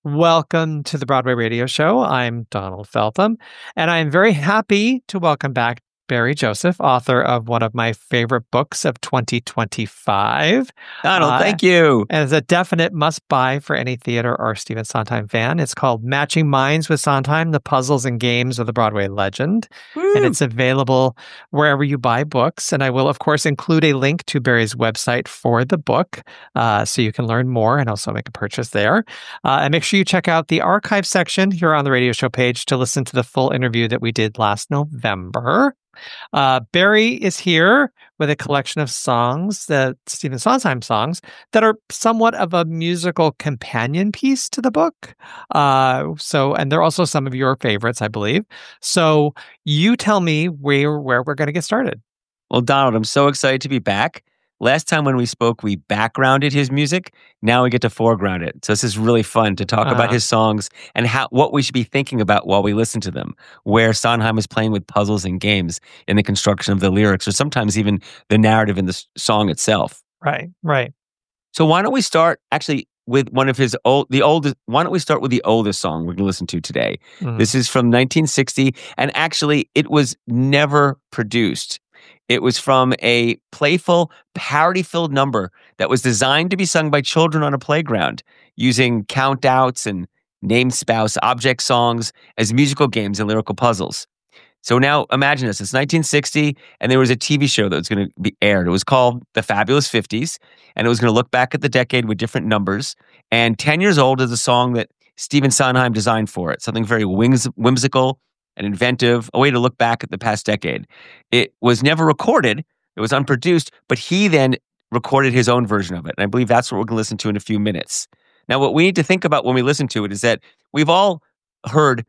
Welcome to the Broadway Radio Show. I'm Donald Feltham, and I'm very happy to welcome back Barry Joseph, author of one of my favorite books of 2025. Donald, thank you. And it's a definite must-buy for any theater or Stephen Sondheim fan. It's called Matching Minds with Sondheim, The Puzzles and Games of the Broadway Legend. Woo. And it's available wherever you buy books. And I will, of course, include a link to Barry's website for the book so you can learn more and also make a purchase there. And make sure you check out the archive section here on the radio show page to listen to the full interview that we did last November. Barry is here with a collection of songs, that Stephen Sondheim songs, that are somewhat of a musical companion piece to the book. And they're also some of your favorites, I believe. So you tell me where we're going to get started. Well, Donald, I'm so excited to be back. Last time when we spoke, we backgrounded his music. Now we get to foreground it. So this is really fun to talk about his songs and what we should be thinking about while we listen to them, where Sondheim is playing with puzzles and games in the construction of the lyrics, or sometimes even the narrative in the song itself. Right. So why don't we start actually with one of his oldest? Why don't we start with the oldest song we're going to listen to today? Mm-hmm. This is from 1960, and actually it was never produced. It was from a playful, parody-filled number that was designed to be sung by children on a playground, using countouts and name spouse object songs as musical games and lyrical puzzles. So now imagine this. It's 1960, and there was a TV show that was going to be aired. It was called The Fabulous 50s, and it was going to look back at the decade with different numbers. And 10 Years Old is a song that Stephen Sondheim designed for it, something very whimsical and inventive, a way to look back at the past decade. It was never recorded. It was unproduced, but he then recorded his own version of it. And I believe that's what we're going to listen to in a few minutes. Now, what we need to think about when we listen to it is that we've all heard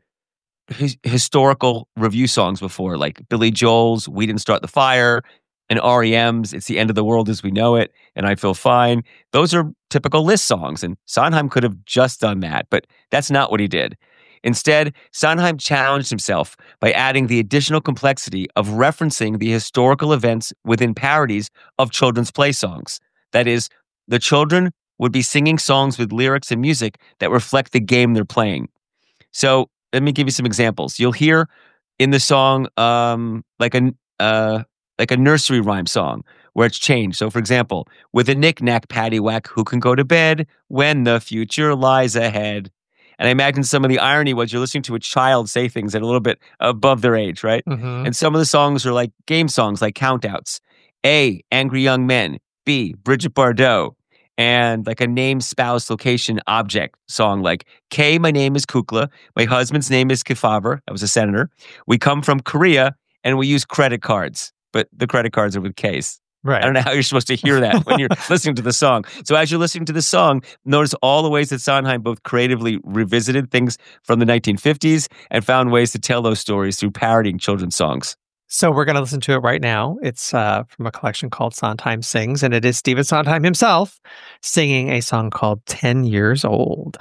historical review songs before, like Billy Joel's We Didn't Start the Fire, and REM's It's the End of the World as We Know It, and I Feel Fine. Those are typical list songs, and Sondheim could have just done that, but that's not what he did. Instead, Sondheim challenged himself by adding the additional complexity of referencing the historical events within parodies of children's play songs. That is, the children would be singing songs with lyrics and music that reflect the game they're playing. So let me give you some examples. You'll hear in the song like a nursery rhyme song where it's changed. So, for example, with a knick-knack, paddywhack, who can go to bed when the future lies ahead? And I imagine some of the irony was you're listening to a child say things that are a little bit above their age, right? Mm-hmm. And some of the songs are like game songs, like countouts. A, Angry Young Men. B, Bridget Bardot. And like a name, spouse, location, object song like K, my name is Kukla. My husband's name is Kefauver. I was a senator. We come from Korea and we use credit cards, but the credit cards are with Ks. Right. I don't know how you're supposed to hear that when you're listening to the song. So as you're listening to the song, notice all the ways that Sondheim both creatively revisited things from the 1950s and found ways to tell those stories through parodying children's songs. So we're going to listen to it right now. It's from a collection called Sondheim Sings, and it is Stephen Sondheim himself singing a song called 10 Years Old.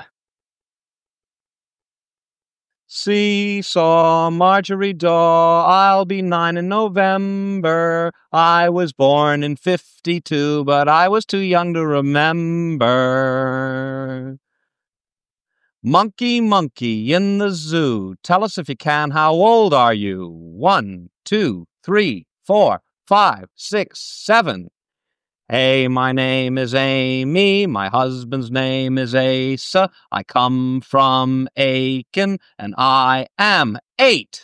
Seesaw, Marjorie Daw, I'll be 9 in November. I was born in 52, but I was too young to remember. Monkey, monkey in the zoo, tell us if you can, how old are you? 1, 2, 3, 4, 5, 6, 7. Hey, my name is Amy, my husband's name is Asa, I come from Aiken, and I am 8.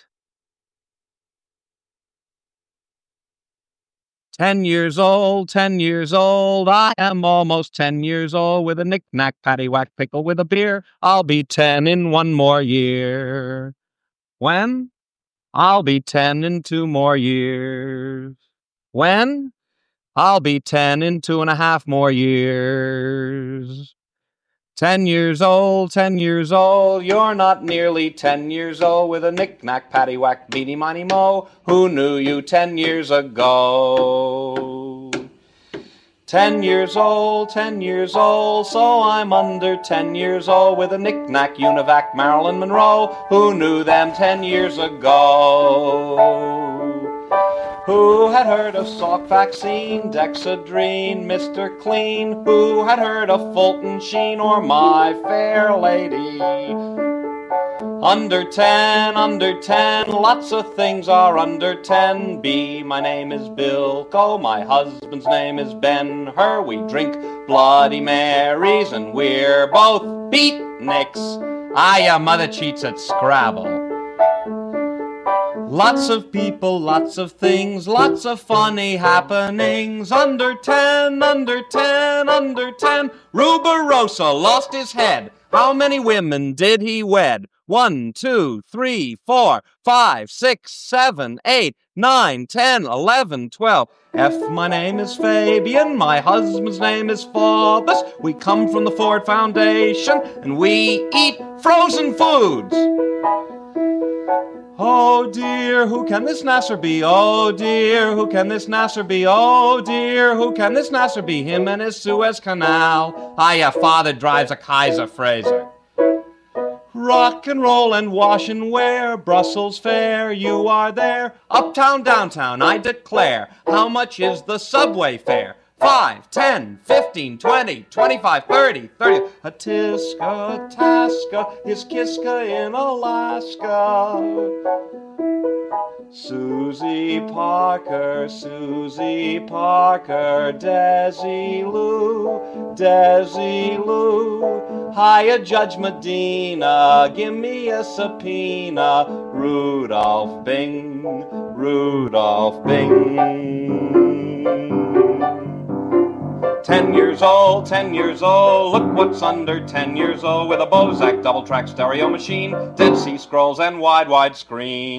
10 years old, 10 years old, I am almost 10 years old, with a knick-knack, paddywhack, pickle with a beer, I'll be 10 in 1 more year. When? I'll be 10 in 2 more years. When? I'll be 10 in 2.5 more years. 10 years old, 10 years old, you're not nearly 10 years old, with a knick-knack, paddywhack, beanie-miny-mo, who knew you 10 years ago? 10 years old, 10 years old, so I'm under 10 years old, with a knick-knack, univac, Marilyn Monroe, who knew them 10 years ago? Who had heard of Salk vaccine, Dexedrine, Mr. Clean? Who had heard of Fulton Sheen or My Fair Lady? Under 10, lots of things are under 10. B, my name is Bilko, my husband's name is Ben-Hur. We drink Bloody Marys and we're both beatniks. Your mother cheats at Scrabble. Lots of people, lots of things, lots of funny happenings. Under 10, Ruberosa lost his head. How many women did he wed? 1, 2, 3, 4, 5, 6, 7, 8, 9, 10, 11, 12. F, my name is Fabian, my husband's name is Faubus. We come from the Ford Foundation, and we eat frozen foods. Oh dear, who can this Nasser be? Oh dear, who can this Nasser be? Oh dear, who can this Nasser be? Him and his Suez Canal. Your father drives a Kaiser Fraser. Rock and roll and wash and wear, Brussels fair, you are there. Uptown, downtown, I declare. How much is the subway fare? 5, 10, 15, 20, 25, 30, 30. A Tiska, Taska, is Kiska in Alaska. Susie Parker, Desi Lou. Hiya, Judge Medina, give me a subpoena. Rudolph Bing. 10 years old, look what's under 10 years old, with a Bozak double-track stereo machine, Dead Sea Scrolls and wide screen.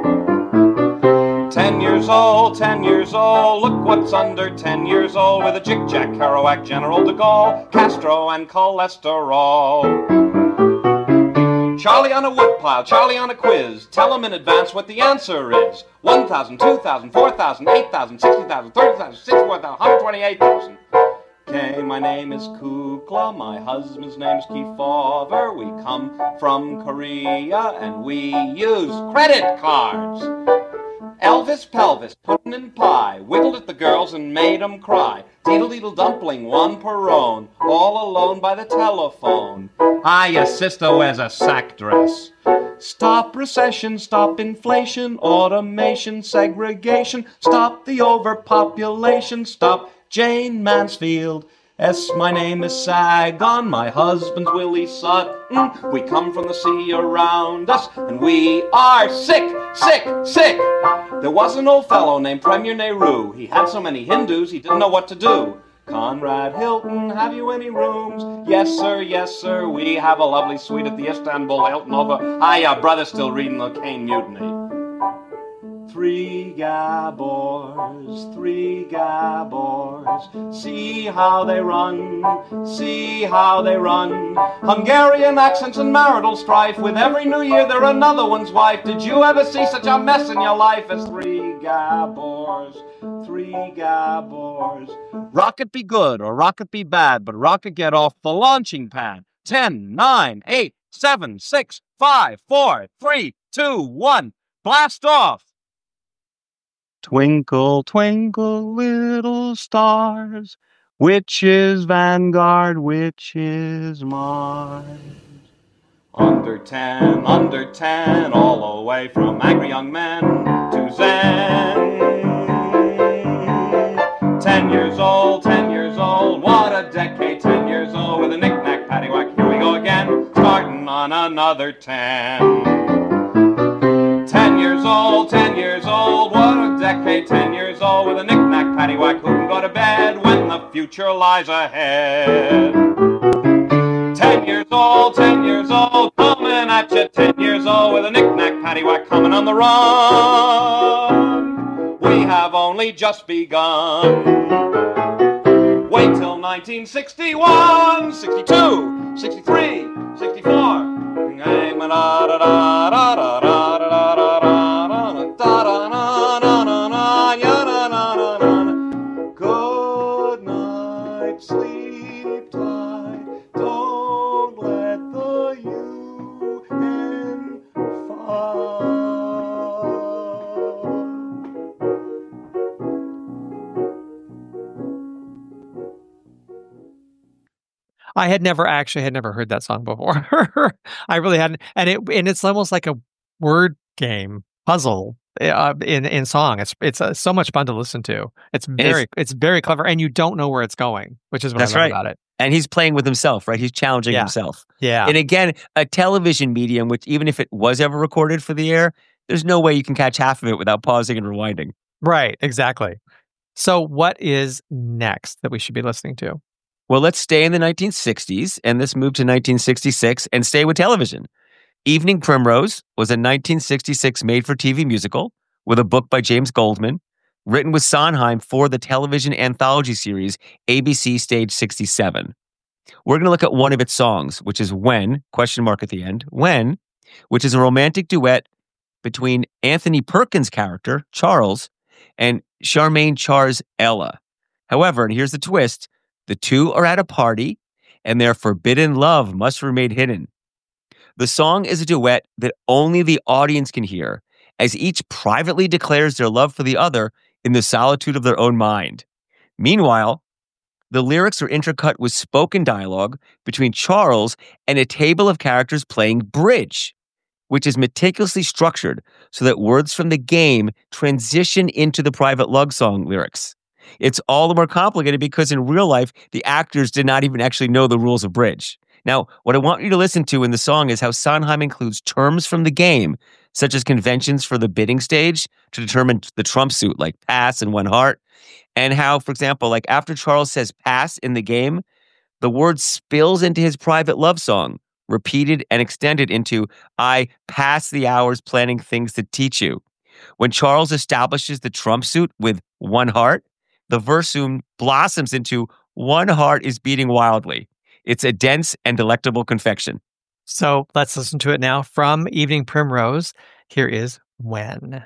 10 years old, look what's under 10 years old, with a Jig-Jack, Kerouac, General de Gaulle, Castro and cholesterol. Charlie on a woodpile, Charlie on a quiz, tell him in advance what the answer is. 1,000, 2,000, 4,000, 8,000, 60,000, 30,000, 64,000, 128,000. Okay, my name is Kukla, my husband's name's Kefauver. We come from Korea and we use credit cards. Elvis Pelvis, puddin' and pie, wiggled at the girls and made 'em cry. Deedle-deedle dumpling, one Perone, all alone by the telephone. Your sister wears a sack dress. Stop recession, stop inflation, automation, segregation, stop the overpopulation, stop Jane Mansfield. My name is Sagon, my husband's Willie Sutton. We come from the sea around us, and we are sick. There was an old fellow named Premier Nehru. He had so many Hindus, he didn't know what to do. Conrad Hilton, have you any rooms? Yes, sir, we have a lovely suite at the Istanbul Hilton over. Your brother's still reading the Caine Mutiny. Three Gabors, see how they run. Hungarian accents and marital strife, with every new year they're another one's wife. Did you ever see such a mess in your life as three Gabors? Rocket be good or rocket be bad, but rocket get off the launching pad. 10, 9, 8, 7, 6, 5, 4, 3, 2, 1, blast off! Twinkle, twinkle, little stars, which is Vanguard, which is Mars? Under 10, all the way from angry young men to Zen. 10 years old, what a decade, 10 years old, with a knick-knack, paddywhack, here we go again, starting on another 10. 10 years old, what a decade, 10 years old, with a knick-knack, paddywhack, who can go to bed when the future lies ahead? 10 years old, coming at you, 10 years old, with a knick-knack, paddywhack, coming on the run. We have only just begun. Wait till 1961, 62, 63, 64. Good night, sleep tight, don't let the UN fall. I had never heard that song before. I really hadn't, and it's almost like a word game puzzle in song. It's so much fun to listen to. It's very clever, and you don't know where it's going, which is what I love about it. And he's playing with himself, right? He's challenging himself. Yeah. And again, a television medium, which even if it was ever recorded for the air, there's no way you can catch half of it without pausing and rewinding. Right, exactly. So what is next that we should be listening to? Well, let's stay in the 1960s, and let's move to 1966 and stay with television. Evening Primrose was a 1966 made-for-TV musical with a book by James Goldman, written with Sondheim for the television anthology series ABC Stage 67. We're going to look at one of its songs, which is When, question mark at the end, When, which is a romantic duet between Anthony Perkins' character, Charles, and Charmaine Char's Ella. However, and here's the twist, the two are at a party, and their forbidden love must remain hidden. The song is a duet that only the audience can hear, as each privately declares their love for the other in the solitude of their own mind. Meanwhile, the lyrics are intercut with spoken dialogue between Charles and a table of characters playing bridge, which is meticulously structured so that words from the game transition into the private love song lyrics. It's all the more complicated because in real life, the actors did not even actually know the rules of bridge. Now, what I want you to listen to in the song is how Sondheim includes terms from the game, such as conventions for the bidding stage to determine the trump suit, like pass and one heart, and how, for example, like after Charles says pass in the game, the word spills into his private love song, repeated and extended into I pass the hours planning things to teach you. When Charles establishes the trump suit with one heart, the verse soon blossoms into one heart is beating wildly. It's a dense and delectable confection. So let's listen to it now from Evening Primrose. Here is When.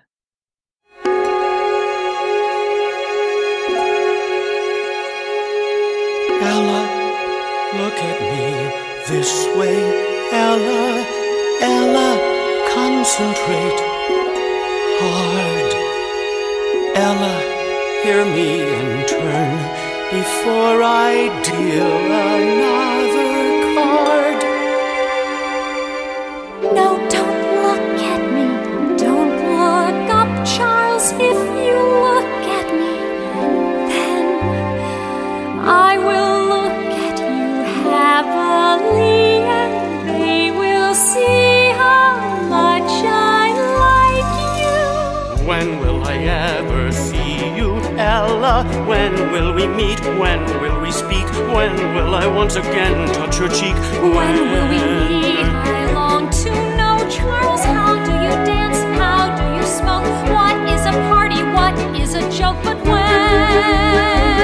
Ella, look at me this way. Ella, Ella, concentrate hard. Ella, hear me and turn before I deal another card. No, don't look at me. Don't look up, Charles. If you look at me, then I will look at you happily, and they will see how much I like you. When will I ever see you, Ella? When will we meet? When will we speak? When will I once again touch your cheek? When will we meet? I long to know, Charles. How do you dance? How do you smoke? What is a party? What is a joke? But when?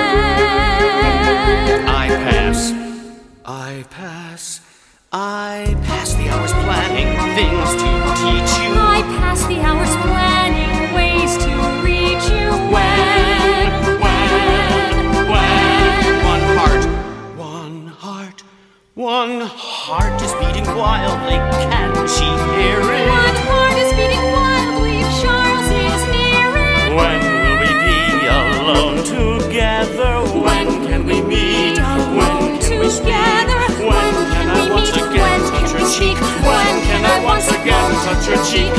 I pass the hours planning things to teach you. I pass the hours planning ways to reach you. When? One heart is beating wildly. Can she hear it? One heart is beating wildly. Charles is near it. When will we be alone together? When can we meet? When can we speak? When can I once again touch your cheek? When can I once again touch your cheek?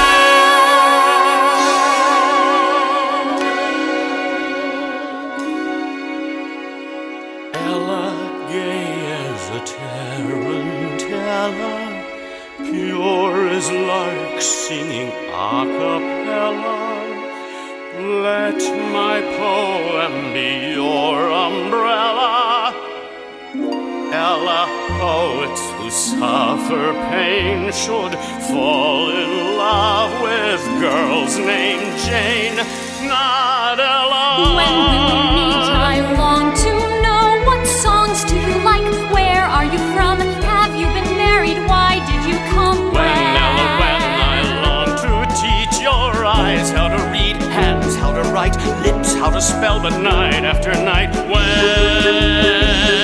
Ella, gay as a tarantella, pure as larks singing a cappella. Let my poem be your umbrella. Ella, poets who suffer pain should fall in love with girls named Jane, not Ella. When will we meet? I long to know. What songs do you like? Where are you from? Have you been married? Why did you come? When, Ella, when I long to teach your eyes how to read, hands how to write, lips how to spell, but night after night. When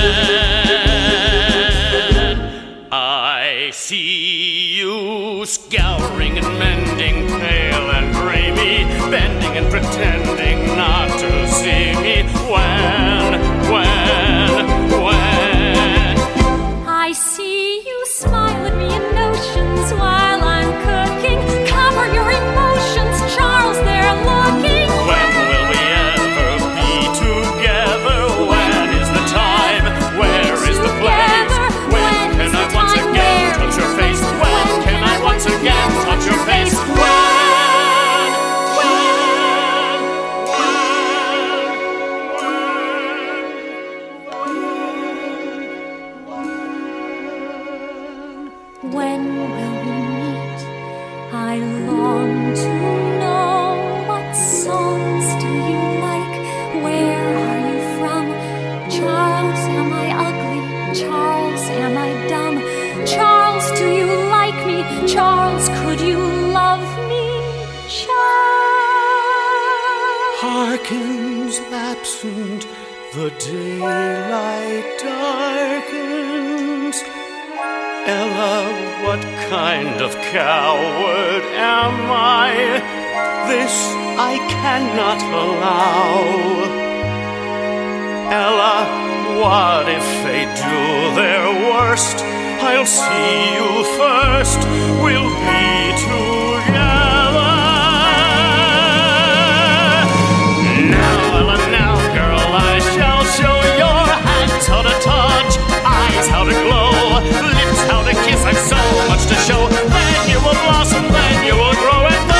I see you scouring and mending, pale and grimy, bending and pretending not to see me. When When will we meet? I long to know. What songs do you like? Where are you from? Charles, am I ugly? Charles, am I dumb? Charles, do you like me? Charles, could you love me? Charles. Harkens absent, the daylight darkens. Ella, what kind of coward am I? This I cannot allow. Ella, what if they do their worst? I'll see you first, we'll be together. Now, Ella, now, girl, I shall show your hands how to touch, eyes how to glow, lips how to kiss. I've so much to show. Then you will blossom, then you will grow, and then.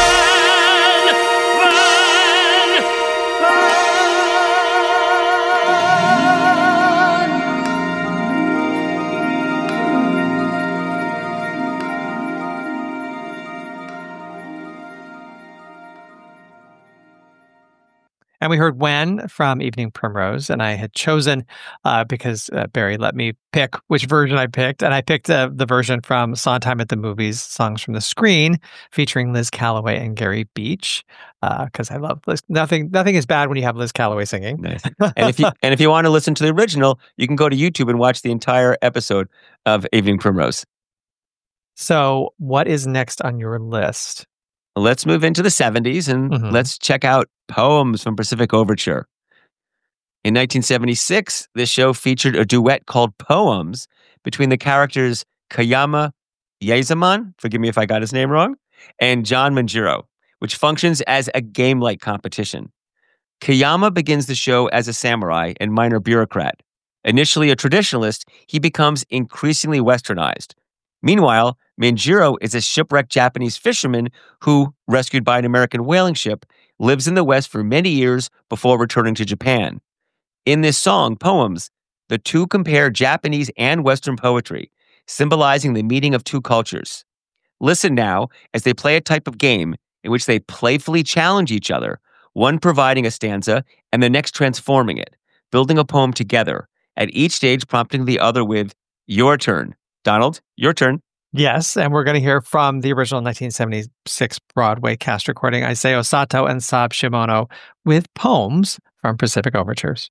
And we heard When from Evening Primrose, and I had chosen, because Barry let me pick which version I picked, and I picked the version from Sondheim at the Movies, Songs from the Screen, featuring Liz Callaway and Gary Beach, because I love Liz. Nothing is bad when you have Liz Callaway singing. Nice. And if you want to listen to the original, you can go to YouTube and watch the entire episode of Evening Primrose. So what is next on your list? Let's move into the 70s and let's check out Poems from Pacific Overture. In 1976, this show featured a duet called Poems between the characters Kayama Yezaman, forgive me if I got his name wrong, and John Manjiro, which functions as a game-like competition. Kayama begins the show as a samurai and minor bureaucrat. Initially a traditionalist, he becomes increasingly westernized. Meanwhile, Manjiro is a shipwrecked Japanese fisherman who, rescued by an American whaling ship, lives in the West for many years before returning to Japan. In this song, Poems, the two compare Japanese and Western poetry, symbolizing the meeting of two cultures. Listen now as they play a type of game in which they playfully challenge each other, one providing a stanza and the next transforming it, building a poem together, at each stage prompting the other with, "Your turn." Donald, your turn. Yes, and we're going to hear from the original 1976 Broadway cast recording, Isao Sato and Sab Shimono, with Poems from Pacific Overtures.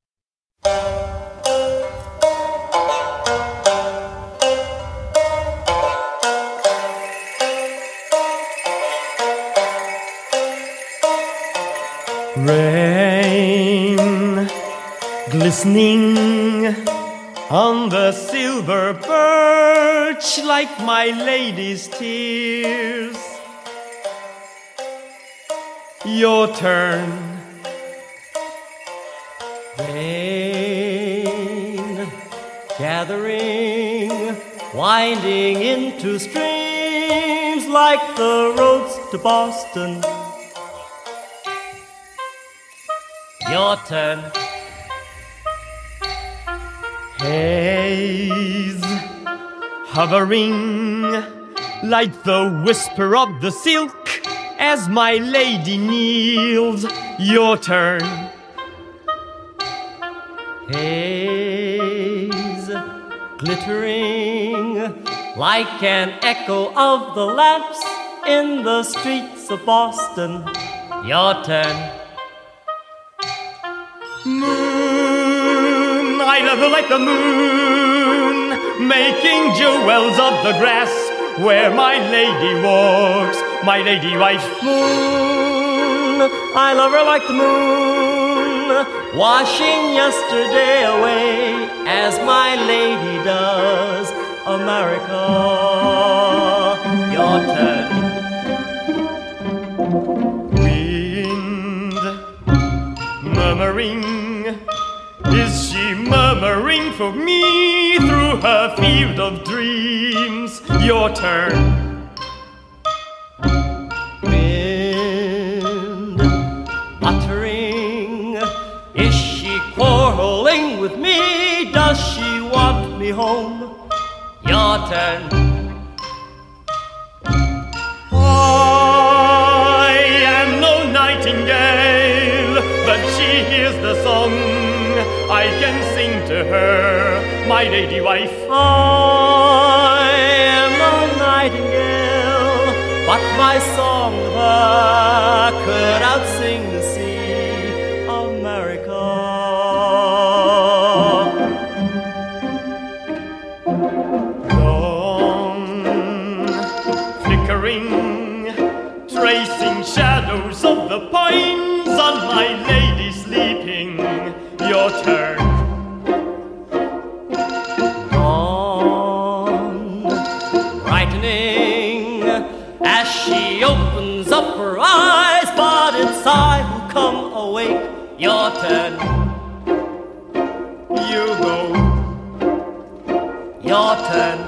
Rain glistening on the silver birch like my lady's tears. Your turn. Rain gathering, winding into streams like the roads to Boston. Your turn. Haze hovering like the whisper of the silk as my lady kneels. Your turn. Haze glittering like an echo of the lamps in the streets of Boston. Your turn. Moon, I love her like the moon, making jewels of the grass where my lady walks, my lady wife. Moon, I love her like the moon, washing yesterday away as my lady does America. Your turn. Wind murmuring, is she murmuring for me through her field of dreams? Your turn. Wind uttering, is she quarreling with me? Does she want me home? Your turn. I can sing to her, my lady wife. I am a nightingale, but my song could outsing the sea, America. Dawn, flickering, tracing shadows of the pines on my lady sleeping. Your turn. Dawn, brightening as she opens up her eyes, but it's I who come awake. Your turn. You go. Your turn.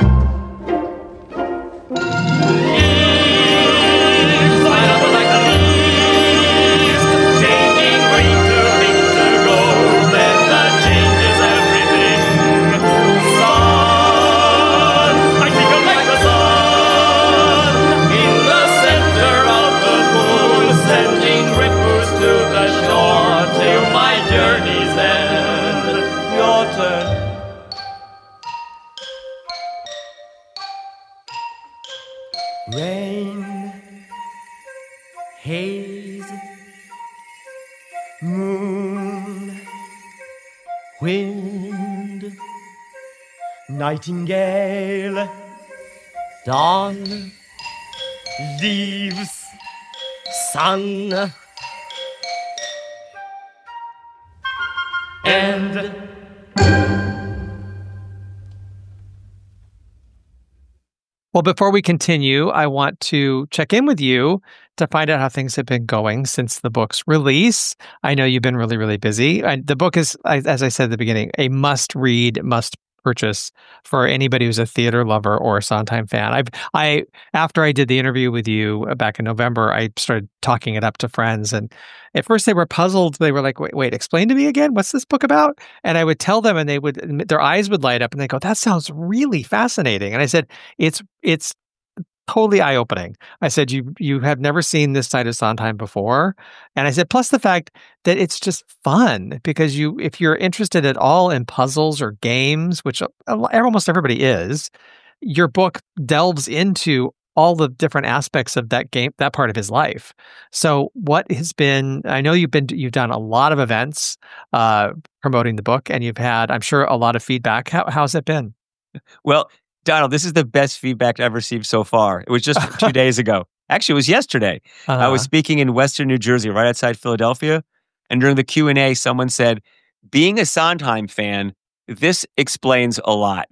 Rain, haze, moon, wind, nightingale, Dawn, leaves, sun, and Well, before we continue, I want to check in with you to find out how things have been going since the book's release. I know you've been really, really busy. The book is, as I said at the beginning, a must-read, must-purchase for anybody who's a theater lover or a Sondheim fan. After I did the interview with you back in November, I started talking it up to friends, and at first they were puzzled. They were like, wait, explain to me again. What's this book about? And I would tell them, and their eyes would light up, and they go, that sounds really fascinating. And I said, it's totally eye-opening. I said, you have never seen this side of Sondheim before. And I said, plus the fact that it's just fun, because if you're interested at all in puzzles or games, which almost everybody is, your book delves into all the different aspects of that game, that part of his life. So what has been, I know you've done a lot of events promoting the book, and you've had, I'm sure, a lot of feedback. How's it been? Well, Donald, this is the best feedback I've received so far. It was just 2 days ago. Actually, it was yesterday. I was speaking in Western New Jersey, right outside Philadelphia. And during the Q&A, someone said, being a Sondheim fan, this explains a lot.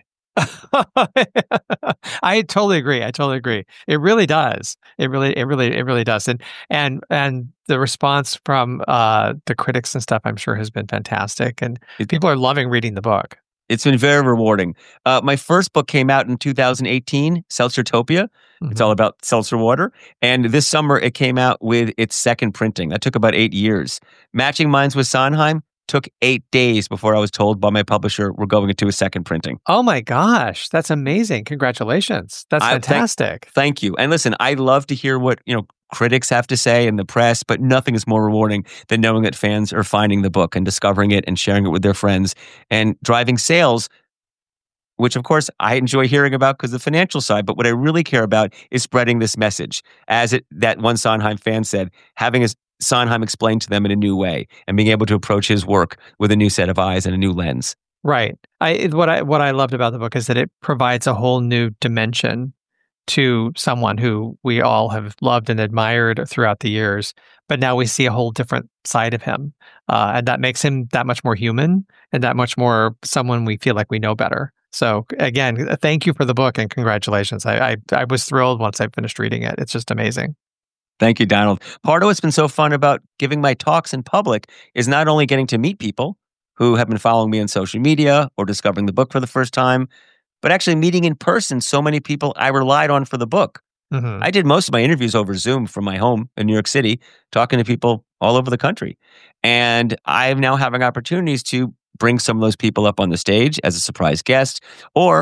I totally agree. It really does. It really does. And the response from the critics and stuff, I'm sure, has been fantastic. And people are loving reading the book. It's been very rewarding. My first book came out in 2018, Seltzertopia. Mm-hmm. It's all about seltzer water. And this summer, it came out with its second printing. That took about 8 years. Matching Minds with Sondheim took 8 days before I was told by my publisher we're going into a second printing. Oh my gosh, that's amazing. Congratulations. That's fantastic. Thank you. And listen, I love to hear what, critics have to say in the press, but nothing is more rewarding than knowing that fans are finding the book and discovering it and sharing it with their friends and driving sales, which of course I enjoy hearing about because of the financial side. But what I really care about is spreading this message. That one Sondheim fan said, having a Sondheim explained to them in a new way and being able to approach his work with a new set of eyes and a new lens. Right. What I loved about the book is that it provides a whole new dimension to someone who we all have loved and admired throughout the years, but now we see a whole different side of him, and that makes him that much more human and that much more someone we feel like we know better. So again, thank you for the book and congratulations. I was thrilled once I finished reading it. It's just amazing. Thank you, Donald. Part of what's been so fun about giving my talks in public is not only getting to meet people who have been following me on social media or discovering the book for the first time, but actually meeting in person so many people I relied on for the book. Mm-hmm. I did most of my interviews over Zoom from my home in New York City, talking to people all over the country. And I'm now having opportunities to bring some of those people up on the stage as a surprise guest or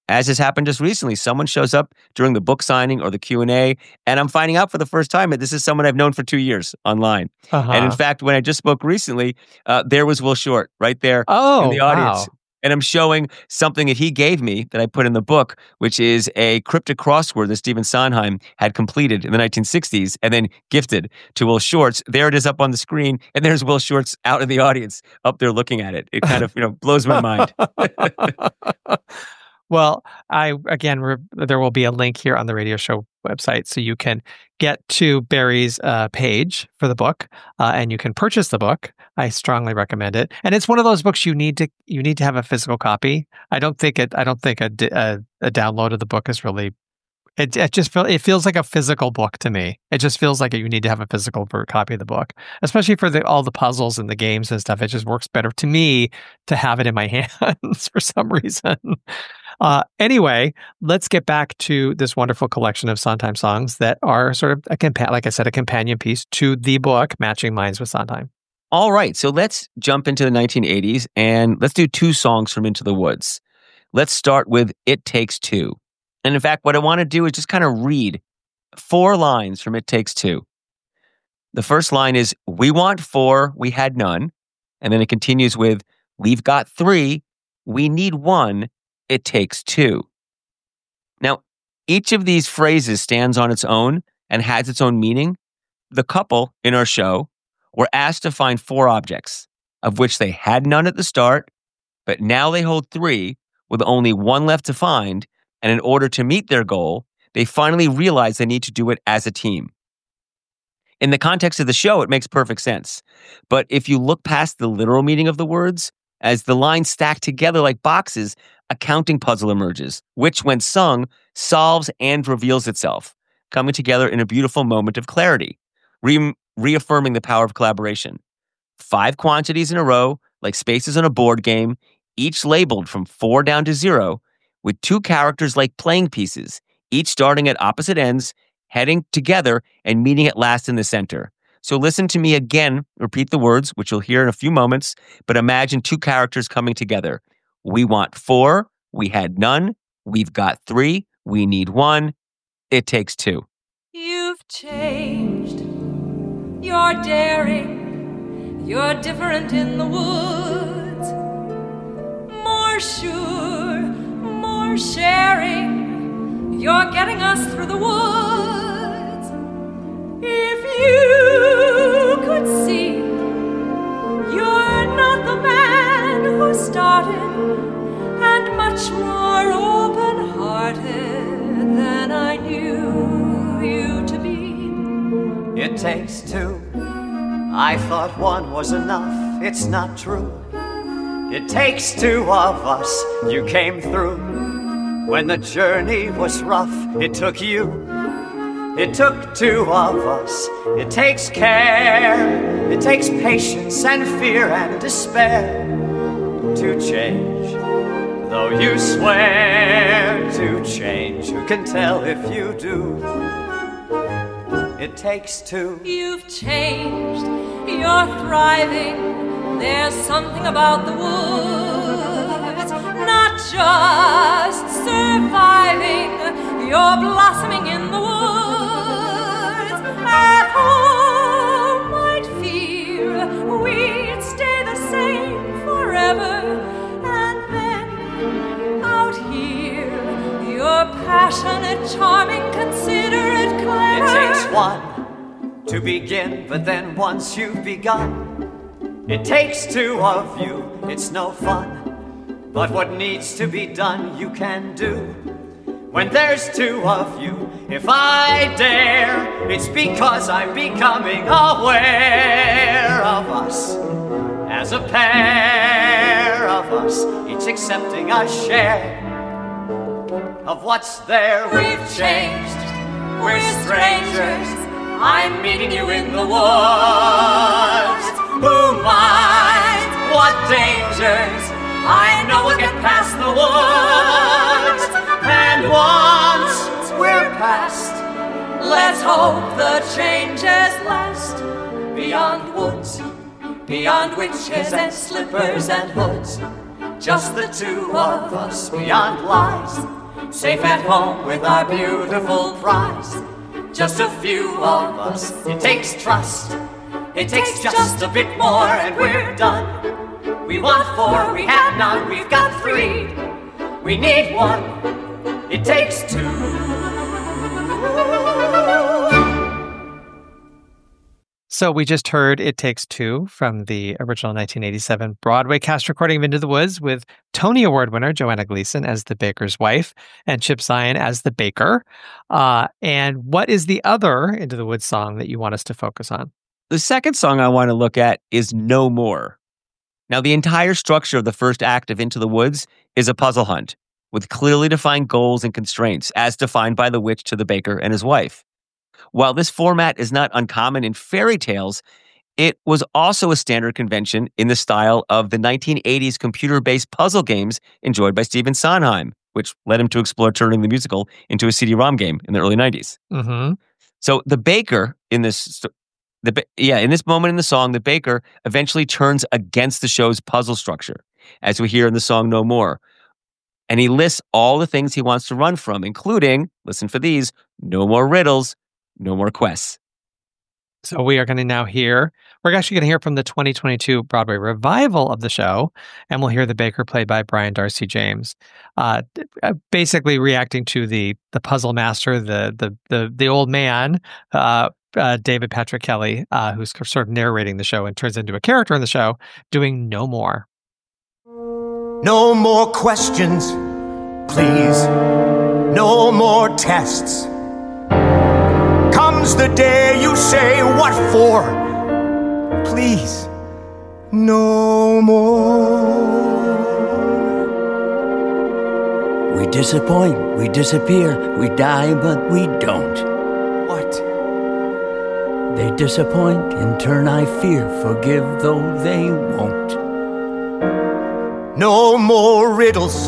as has happened just recently, someone shows up during the book signing or the Q&A, and I'm finding out for the first time that this is someone I've known for 2 years online. And in fact, when I just spoke recently, there was Will Short right there in the audience. Wow. And I'm showing something that he gave me that I put in the book, which is a cryptic crossword that Stephen Sondheim had completed in the 1960s and then gifted to Will Shortz. There it is up on the screen, and there's Will Shortz out in the audience up there looking at it. It kind of blows my mind. Well, there will be a link here on the radio show website, so you can get to Barry's page for the book, and you can purchase the book. I strongly recommend it, and it's one of those books you need to have a physical copy. I don't think a download of the book is really. It feels like a physical book to me. It just feels like you need to have a physical copy of the book, especially for all the puzzles and the games and stuff. It just works better to me to have it in my hands for some reason. Anyway, let's get back to this wonderful collection of Sondheim songs that are sort of a companion piece to the book, Matching Minds with Sondheim. All right, so let's jump into the 1980s and let's do 2 songs from Into the Woods. Let's start with It Takes Two. And in fact, what I want to do is just kind of read 4 lines from It Takes Two. The first line is, "We want 4, we had none." And then it continues with, "We've got 3, we need 1, it takes 2." Now, each of these phrases stands on its own and has its own meaning. The couple in our show were asked to find 4 objects, of which they had none at the start, but now they hold 3 with only 1 left to find. And in order to meet their goal, they finally realize they need to do it as a team. In the context of the show, it makes perfect sense. But if you look past the literal meaning of the words, as the lines stack together like boxes, a counting puzzle emerges, which, when sung, solves and reveals itself, coming together in a beautiful moment of clarity, reaffirming the power of collaboration. 5 quantities in a row, like spaces on a board game, each labeled from 4 down to 0, with 2 characters like playing pieces, each starting at opposite ends, heading together and meeting at last in the center. So listen to me again, repeat the words, which you'll hear in a few moments, but imagine 2 characters coming together. We want 4, we had none, we've got 3, we need 1, it takes 2. You've changed, you're daring, you're different in the woods, more sure, more sharing, you're getting us through the woods. If you could see, you're not the man who started, and much more open-hearted than I knew you to be. It takes 2. I thought 1 was enough. It's not true. It takes 2 of us. You came through. When the journey was rough, it took you. It took 2 of us. It takes care. It takes patience and fear and despair to change. Though you swear to change, who can tell if you do? It takes 2. You've changed, you're thriving. There's something about the woods, not just surviving. You're blossoming in the woods. At home, I'd fear we'd stay the same forever. And then, out here, you're passionate, charming, considerate, clever. It takes 1 to begin, but then once you've begun, it takes 2 of you. It's no fun, but what needs to be done you can do. When there's 2 of you, if I dare, it's because I'm becoming aware of us as a pair of us, each accepting a share of what's there. We've changed, we're strangers. I'm meeting you in the woods. Who minds what dangers? I know we'll get past the woods. And once we're past, let's hope the changes last. Beyond woods, beyond witches and slippers and hoods, just the two of us beyond lies, safe at home with our beautiful prize. Just a few of us, it takes trust. It takes just a bit more and we're done. We want 4, we have none, we've got 3. We need 1, it takes 2. So we just heard It Takes Two from the original 1987 Broadway cast recording of Into the Woods with Tony Award winner Joanna Gleason as the baker's wife and Chip Zien as the baker. And what is the other Into the Woods song that you want us to focus on? The second song I want to look at is No More. Now, the entire structure of the first act of Into the Woods is a puzzle hunt with clearly defined goals and constraints as defined by the witch to the baker and his wife. While this format is not uncommon in fairy tales, it was also a standard convention in the style of the 1980s computer-based puzzle games enjoyed by Stephen Sondheim, which led him to explore turning the musical into a CD-ROM game in the early 90s. Mm-hmm. So the baker in this moment in the song, the baker eventually turns against the show's puzzle structure, as we hear in the song No More. And he lists all the things he wants to run from, including, listen for these, no more riddles, no more quests. So we are going to now hear, we're actually going to hear from the 2022 Broadway revival of the show, and we'll hear the baker played by Brian Darcy James, basically reacting to the puzzle master, the old man, David Patrick Kelly, who's sort of narrating the show and turns into a character in the show, doing No More. No more questions, please. No more tests. Comes the day you say, what for? Please, no more. We disappoint, we disappear, we die, but we don't. What? They disappoint, in turn I fear, forgive though they won't. No more riddles.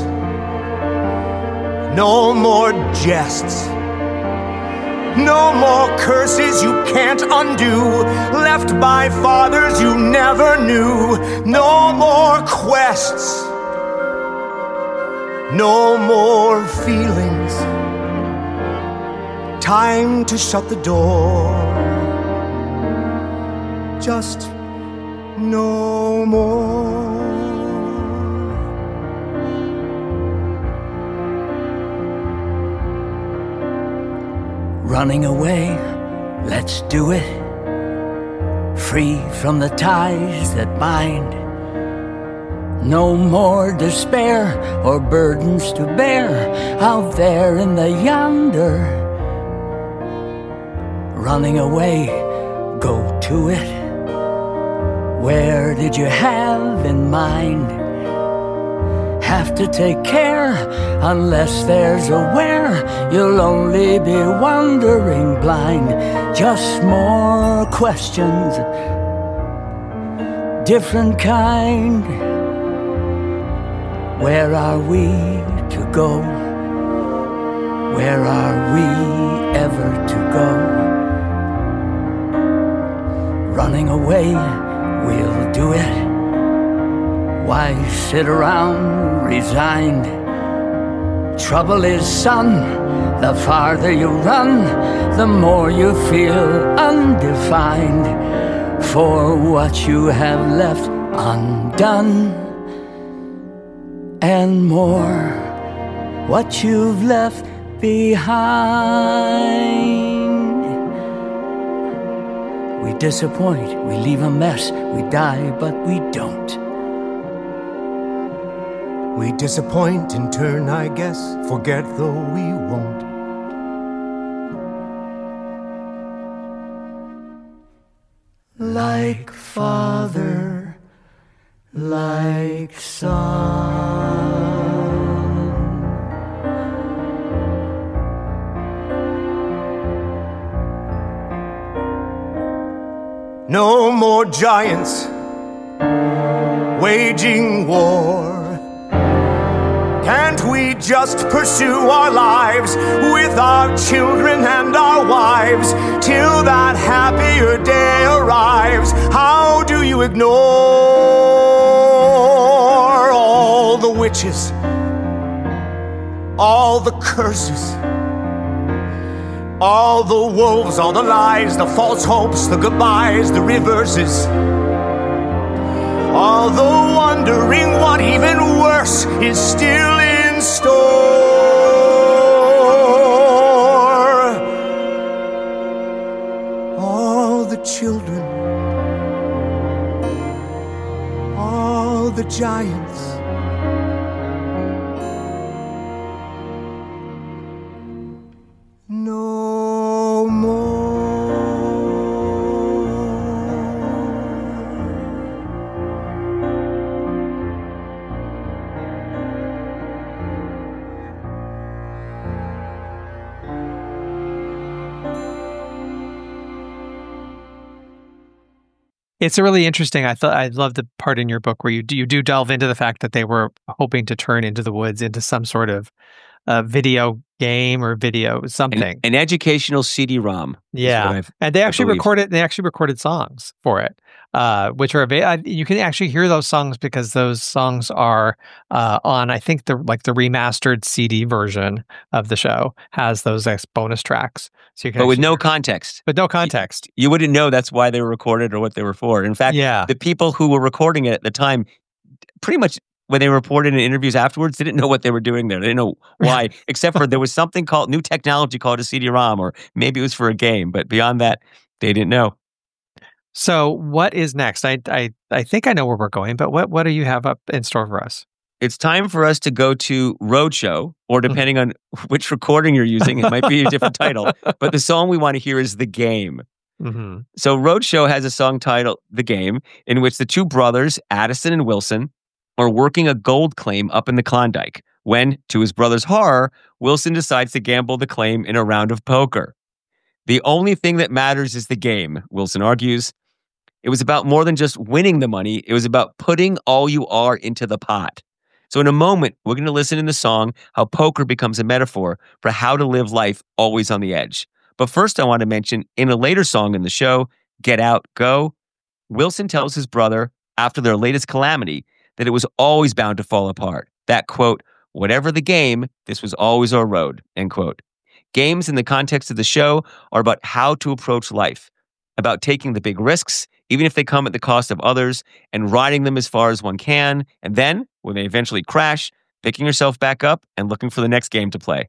No more jests. No more curses you can't undo, left by fathers you never knew. No more quests. No more feelings. Time to shut the door. Just no more. Running away, let's do it. Free from the ties that bind. No more despair or burdens to bear out there in the yonder. Running away, go to it. Where did you have in mind? Have to take care, unless there's a where, you'll only be wandering blind. Just more questions, different kind. Where are we to go? Where are we ever to go? Running away, we'll do it. Why sit around resigned? Trouble is, son, the farther you run, the more you feel undefined for what you have left undone, and more what you've left behind. We disappoint, we leave a mess, we die, but we don't. We disappoint in turn, I guess, forget though we won't. Like father, like son. No more giants waging war. Can't we just pursue our lives with our children and our wives till that happier day arrives? How do you ignore all the witches, all the curses, all the wolves, all the lies, the false hopes, the goodbyes, the reverses, all the wondering what even worse is still in store. All the children, all the giants, no more. It's a really interesting. I love the part in your book where you do delve into the fact that they were hoping to turn Into the Woods into some sort of video game or video something, an educational CD-ROM. Yeah, and they actually recorded songs for it, which are you can actually hear those songs because those songs are on, I think, the remastered CD version of the show has those bonus tracks. So you can, but with no context. With no context, you wouldn't know that's why they were recorded or what they were for. In fact, the people who were recording it at the time, pretty much when they reported in interviews afterwards, they didn't know what they were doing there. They didn't know why, except for there was something called new technology called a CD-ROM, or maybe it was for a game. But beyond that, they didn't know. So what is next? I think I know where we're going, but what do you have up in store for us? It's time for us to go to Roadshow, or depending on which recording you're using, it might be a different title. But the song we want to hear is The Game. Mm-hmm. So Roadshow has a song titled The Game, in which the two brothers, Addison and Wilson, are working a gold claim up in the Klondike when, to his brother's horror, Wilson decides to gamble the claim in a round of poker. The only thing that matters is the game, Wilson argues. It was about more than just winning the money. It was about putting all you are into the pot. So in a moment, we're going to listen in the song how poker becomes a metaphor for how to live life always on the edge. But first, I want to mention in a later song in the show, Get Out, Go, Wilson tells his brother, after their latest calamity, that it was always bound to fall apart. That, quote, whatever the game, this was always our road, end quote. Games in the context of the show are about how to approach life, about taking the big risks, even if they come at the cost of others, and riding them as far as one can, and then, when they eventually crash, picking yourself back up and looking for the next game to play.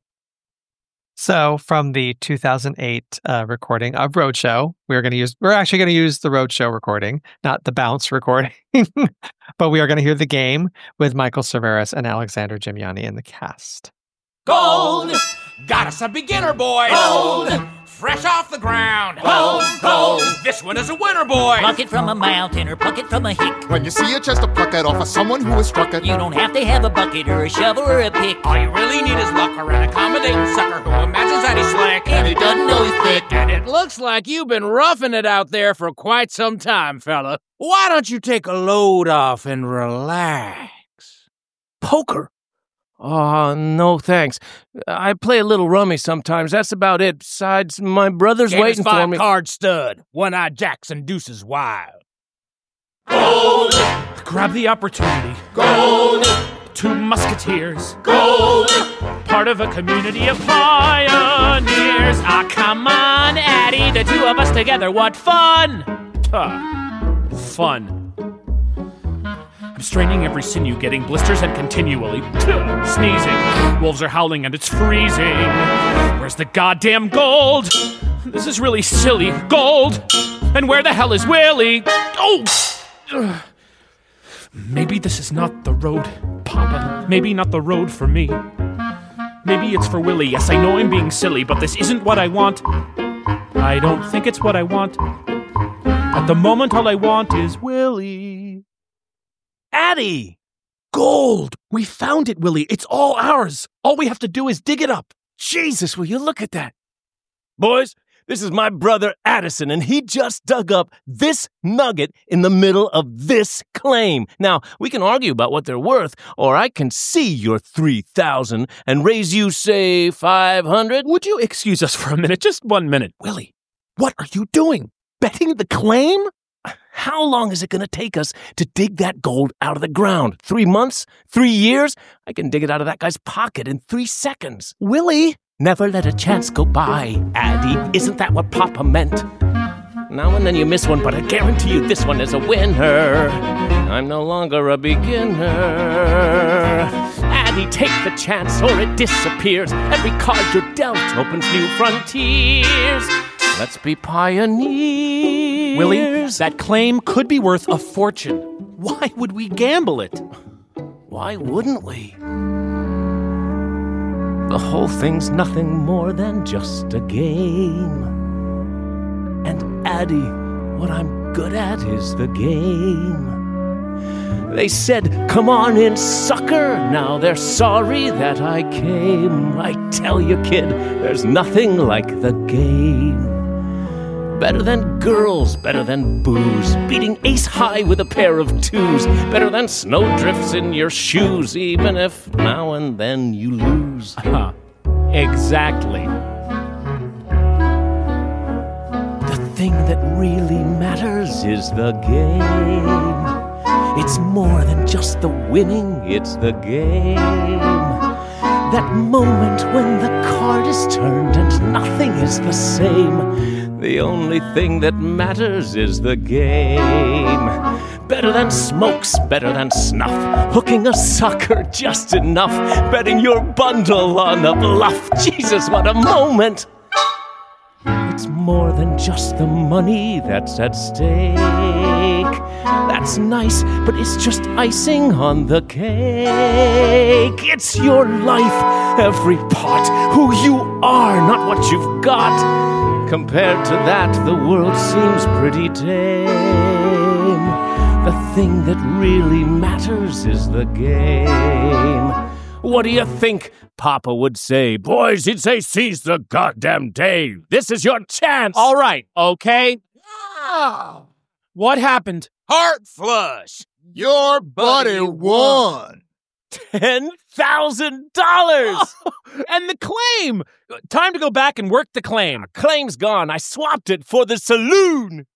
So from the 2008 recording of Roadshow, we're actually going to use the Roadshow recording, not the Bounce recording, but we are going to hear The Game with Michael Cerveris and Alexander Gimiani in the cast. Gold! Got us a beginner, boy! Gold! Fresh off the ground! Gold! Gold! This one is a winner, boy! Pluck it from a mountain or pluck it from a hick. When you see a chest to pluck it off of someone who has struck it, you don't have to have a bucket or a shovel or a pick. All you really need is luck or an accommodating sucker who imagines that he's slick. And he doesn't know he's thick. And it looks like you've been roughing it out there for quite some time, fella. Why don't you take a load off and relax? Poker? Oh, no thanks. I play a little rummy sometimes. That's about it. Besides, my brother's Game waiting is five for me. Card stud. One-eyed jacks and deuces wild. Gold! Grab the opportunity. Gold! Two musketeers. Gold! Part of a community of pioneers. Ah, come on, Addie. The two of us together. What fun! Fun. I'm straining every sinew, getting blisters and continually sneezing. Wolves are howling and it's freezing. Where's the goddamn gold? This is really silly. Gold! And where the hell is Willie? Oh! Maybe this is not the road, Papa. Maybe not the road for me. Maybe it's for Willie. Yes, I know I'm being silly, but this isn't what I want. I don't think it's what I want. At the moment, all I want is Willie. Addie! Gold! We found it, Willie. It's all ours. All we have to do is dig it up. Jesus, will you look at that? Boys, this is my brother Addison, and he just dug up this nugget in the middle of this claim. Now, we can argue about what they're worth, or I can see your 3,000 and raise you, say, 500. Would you excuse us for a minute? Just 1 minute. Willie, what are you doing? Betting the claim? how long is it going to take us to dig that gold out of the ground? 3 months? 3 years? I can dig it out of that guy's pocket in 3 seconds. Willie! Never let a chance go by, Addie. Isn't that what Papa meant? Now and then you miss one, but I guarantee you this one is a winner. I'm no longer a beginner. Addie, take the chance or it disappears. Every card you're dealt opens new frontiers. Let's be pioneers. Willie, that claim could be worth a fortune. Why would we gamble it? Why wouldn't we? The whole thing's nothing more than just a game. And Addie, what I'm good at is the game. They said, come on in, sucker. Now they're sorry that I came. I tell you, kid, there's nothing like the game. Better than girls, better than booze. Beating ace high with a pair of twos. Better than snowdrifts in your shoes, even if now and then you lose. Exactly. The thing that really matters is the game. It's more than just the winning, it's the game. That moment when the card is turned and nothing is the same. The only thing that matters is the game. Better than smokes, better than snuff. Hooking a sucker just enough. Betting your bundle on a bluff. Jesus, what a moment! It's more than just the money that's at stake. That's nice, but it's just icing on the cake. It's your life, every part, who you are, not what you've got. Compared to that, the world seems pretty tame. The thing that really matters is the game. What do you think Papa would say? Boys, he'd say, seize the goddamn day. This is your chance. All right, okay? What happened? Heart flush. Your buddy won. $10,000! And the claim! Time to go back and work the claim. Claim's gone. I swapped it for the saloon.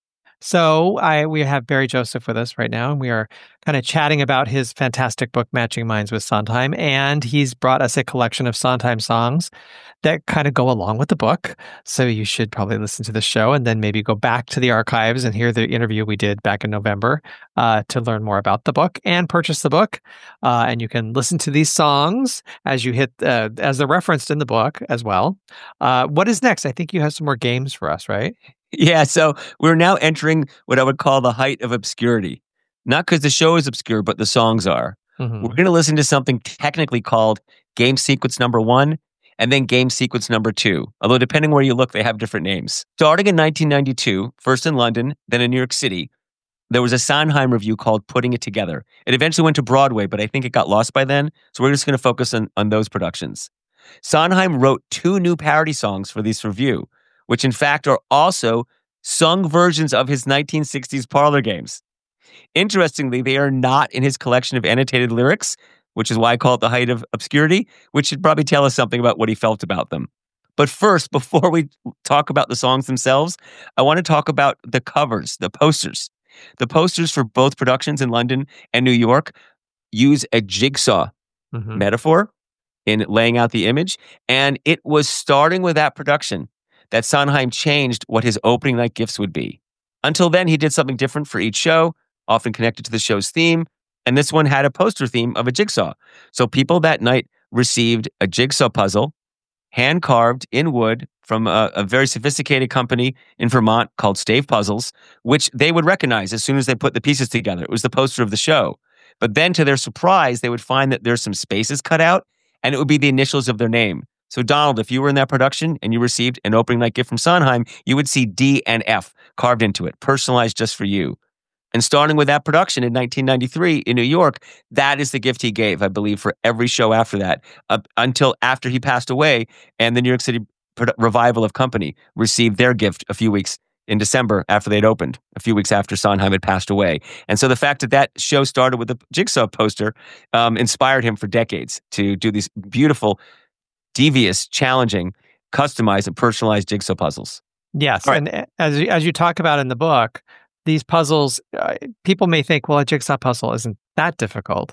So we have Barry Joseph with us right now, and we are kind of chatting about his fantastic book, Matching Minds with Sondheim. And he's brought us a collection of Sondheim songs that kind of go along with the book. So you should probably listen to the show and then maybe go back to the archives and hear the interview we did back in November to learn more about the book and purchase the book. And you can listen to these songs as you hit, as they're referenced in the book as well. What is next? I think you have some more games for us, right? Yeah, so we're now entering what I would call the height of obscurity. Not because the show is obscure, but the songs are. Mm-hmm. We're going to listen to something technically called Game Sequence Number 1 and then Game Sequence Number 2. Although depending where you look, they have different names. Starting in 1992, first in London, then in New York City, there was a Sondheim review called Putting It Together. It eventually went to Broadway, but I think it got lost by then. So we're just going to focus on those productions. Sondheim wrote 2 new parody songs for this review, which in fact are also sung versions of his 1960s parlor games. Interestingly, they are not in his collection of annotated lyrics, which is why I call it the height of obscurity, which should probably tell us something about what he felt about them. But first, before we talk about the songs themselves, I want to talk about the covers, the posters. The posters for both productions in London and New York use a jigsaw metaphor in laying out the image, and it was starting with that production that Sondheim changed what his opening night gifts would be. Until then, he did something different for each show, often connected to the show's theme, and this one had a poster theme of a jigsaw. So people that night received a jigsaw puzzle, hand-carved in wood from a very sophisticated company in Vermont called Stave Puzzles, which they would recognize as soon as they put the pieces together. It was the poster of the show. But then, to their surprise, they would find that there's some spaces cut out, and it would be the initials of their name. So, Donald, if you were in that production and you received an opening night gift from Sondheim, you would see D and F carved into it, personalized just for you. And starting with that production in 1993 in New York, that is the gift he gave, I believe, for every show after that, until after he passed away, and the New York City revival of Company received their gift a few weeks in December after they'd opened, a few weeks after Sondheim had passed away. And so the fact that that show started with the jigsaw poster inspired him for decades to do these beautiful, devious, challenging, customized, and personalized jigsaw puzzles. Yes, right. And as you talk about in the book, these puzzles, people may think, well, a jigsaw puzzle isn't that difficult.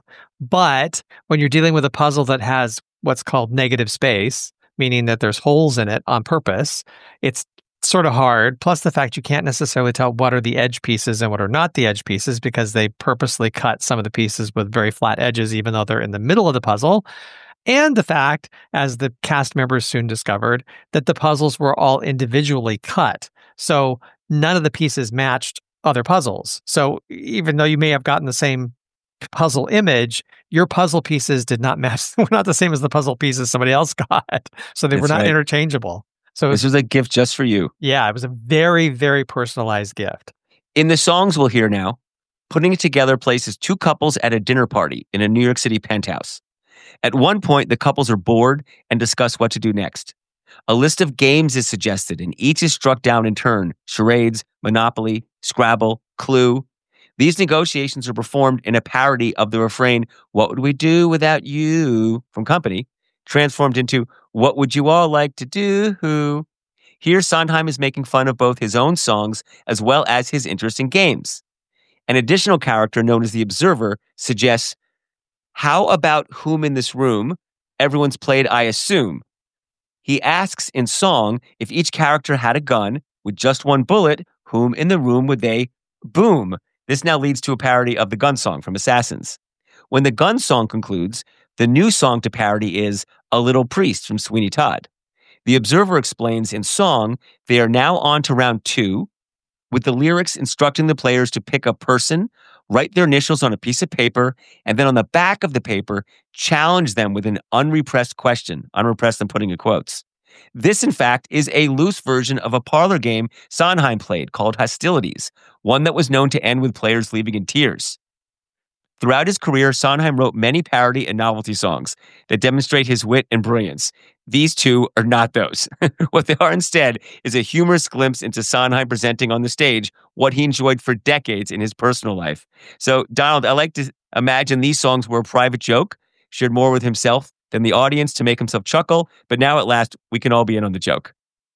But when you're dealing with a puzzle that has what's called negative space, meaning that there's holes in it on purpose, it's sort of hard. Plus the fact you can't necessarily tell what are the edge pieces and what are not the edge pieces because they purposely cut some of the pieces with very flat edges, even though they're in the middle of the puzzle. And the fact, as the cast members soon discovered, that the puzzles were all individually cut. So none of the pieces matched other puzzles. So even though you may have gotten the same puzzle image, your puzzle pieces did not match. Were not the same as the puzzle pieces somebody else got. So they were not interchangeable. So this was a gift just for you. Yeah, it was a very, very personalized gift. In the songs we'll hear now, Putting It Together places two couples at a dinner party in a New York City penthouse. At one point, the couples are bored and discuss what to do next. A list of games is suggested, and each is struck down in turn: charades, Monopoly, Scrabble, Clue. These negotiations are performed in a parody of the refrain, "What would we do without you?" from Company, transformed into "What would you all like to do?" Here, Sondheim is making fun of both his own songs as well as his interest in games. An additional character known as the Observer suggests, "How about whom in this room? Everyone's played, I assume." He asks in song if each character had a gun with just one bullet, whom in the room would they boom? This now leads to a parody of the gun song from Assassins. When the gun song concludes, the new song to parody is A Little Priest from Sweeney Todd. The Observer explains in song they are now on to round 2, with the lyrics instructing the players to pick a person, write their initials on a piece of paper, and then on the back of the paper, challenge them with an unrepressed question. Unrepressed, I'm putting in quotes. This, in fact, is a loose version of a parlor game Sondheim played called Hostilities, one that was known to end with players leaving in tears. Throughout his career, Sondheim wrote many parody and novelty songs that demonstrate his wit and brilliance. These two are not those. What they are instead is a humorous glimpse into Sondheim presenting on the stage what he enjoyed for decades in his personal life. So, Donald, I like to imagine these songs were a private joke, shared more with himself than the audience to make himself chuckle, but now at last, we can all be in on the joke.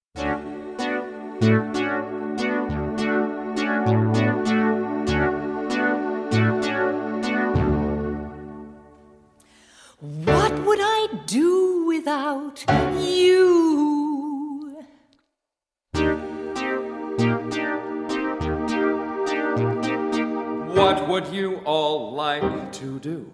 What would I do without you? What would you all like to do?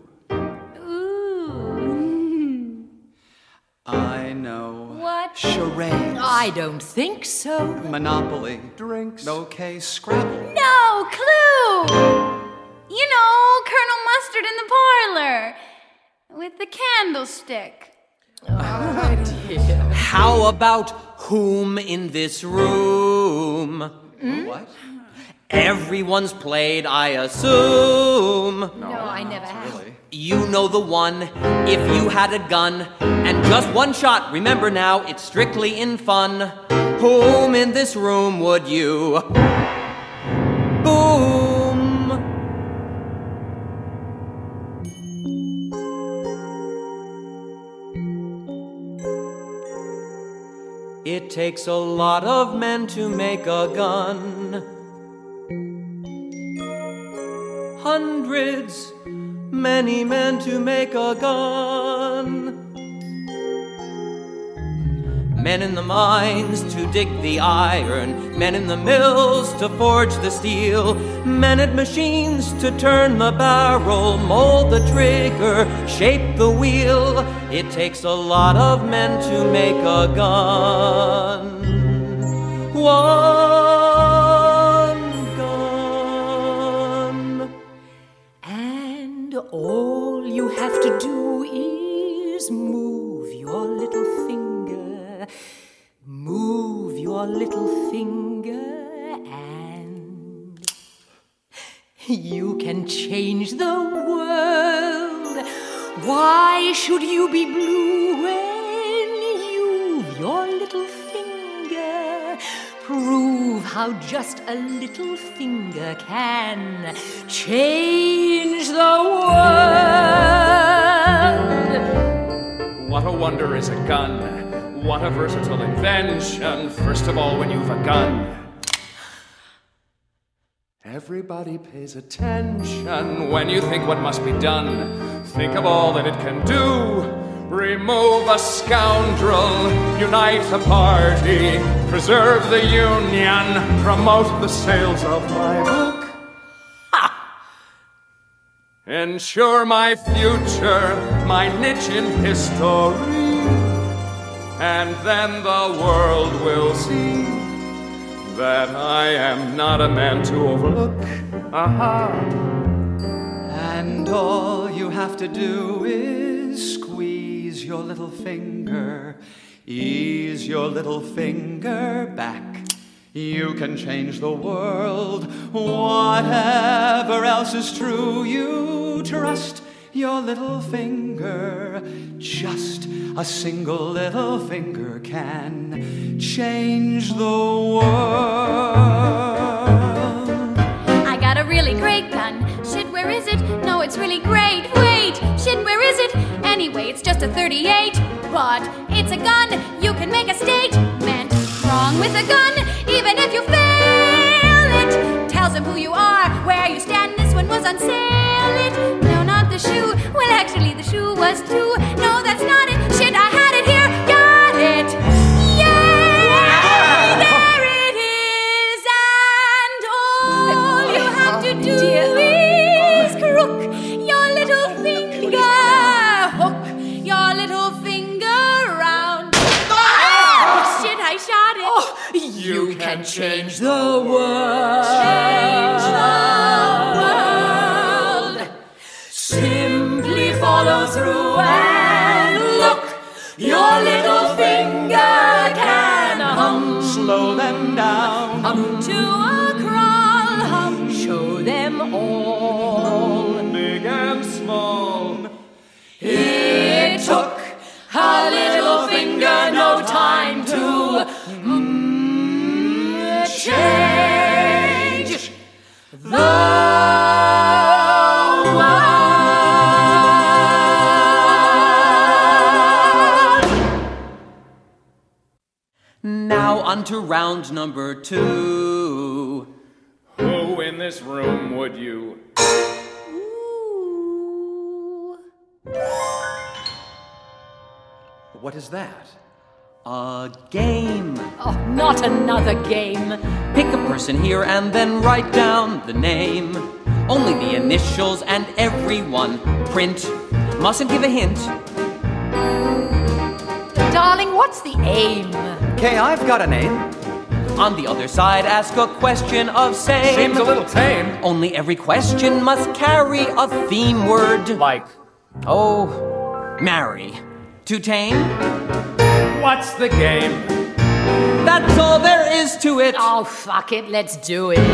Ooh. I know. What? Charades. I don't think so. Monopoly. Drinks. Okay, Scrabble. No, Clue! You know, Colonel Mustard in the parlor. With the candlestick. How about whom in this room? What? Everyone's played, I assume. No, I never have. Really? You know the one, if you had a gun, and just one shot, remember now, it's strictly in fun. Whom in this room would you boom? It takes a lot of men to make a gun. Hundreds, many men to make a gun. Men in the mines to dig the iron, men in the mills to forge the steel, men at machines to turn the barrel, mold the trigger, shape the wheel. It takes a lot of men to make a gun. One gun. And all you have to do is move your little finger, move your little finger, and you can change the world. Why should you be blue when you've your little finger? Prove how just a little finger can change the world. What a wonder is a gun. What a versatile invention. First of all, when you've a gun. Everybody pays attention when you think what must be done. Think of all that it can do. Remove a scoundrel, unite a party, preserve the union, promote the sales of my book. Ha! Ensure my future, my niche in history, and then the world will see that I am not a man to overlook. Aha! And all you have to do is squeeze your little finger, ease your little finger back. You can change the world. Whatever else is true, you trust your little finger. Just a single little finger can change the world. I got a really great gun. Shit, where is it? No, it's really great. Wait, shit, where is it? Anyway, it's just a 38. But it's a gun. You can make a statement. Wrong with a gun, even if you fail it. Tells them who you are, where you stand. This one was on sale. It. No, not the shoe. Well, actually, the shoe was too. No, that's not it. Shit, I had it here. Got it. Yay! There it is. And all you have to do is crook your little finger. Hook your little finger round. Oh, shit, I shot it. Oh, you can change the world. Change the world. Simply follow through and look. Your little finger can hum. Slow them down. Hum to a crawl. Hum. Show them all. Big and small. It took a little finger no time to change the world. Now onto round number 2. Who in this room would you? What is that? A game. Oh, not another game. Pick a person here and then write down the name. Only the initials and everyone print. Mustn't give a hint. Darling, what's the aim? Okay, I've got a name. On the other side, ask a question of same. Seems a little tame. Only every question must carry a theme word. Like, oh, marry. To tame? what's the game? That's all there is to it. Oh, fuck it, let's do it.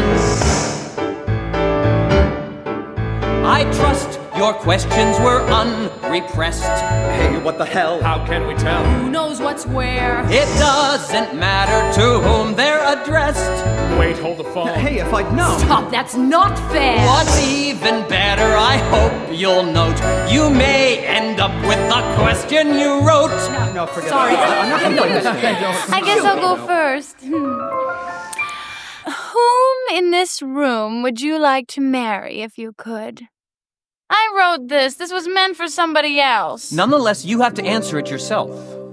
I trust your questions were unrepressed. Hey, what the hell? How can we tell? Who knows what's where? It doesn't matter to whom they're addressed. Wait, hold the phone. Hey, if I'd known. Stop, that's not fair. What's even better, I hope you'll note, you may end up with the question you wrote. No, forget Sorry. it. I'm not going to play this. I guess I'll go first. Whom in this room would you like to marry if you could? I wrote this. This was meant for somebody else. Nonetheless, you have to answer it yourself.